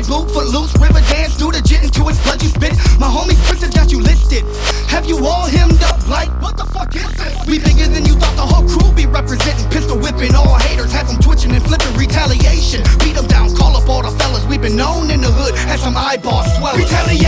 boot, footloose, river dance, do the jit into its blood you spit. My homies Princeton got you listed. Have you all hemmed up like, what the fuck is this? We bigger than you thought, the whole crew be representing. Pistol whipping all haters, have them twitching and flipping retaliation. Beat them down, call up all the fellas. We been known in the hood as some eyeball swellers. Retaliation.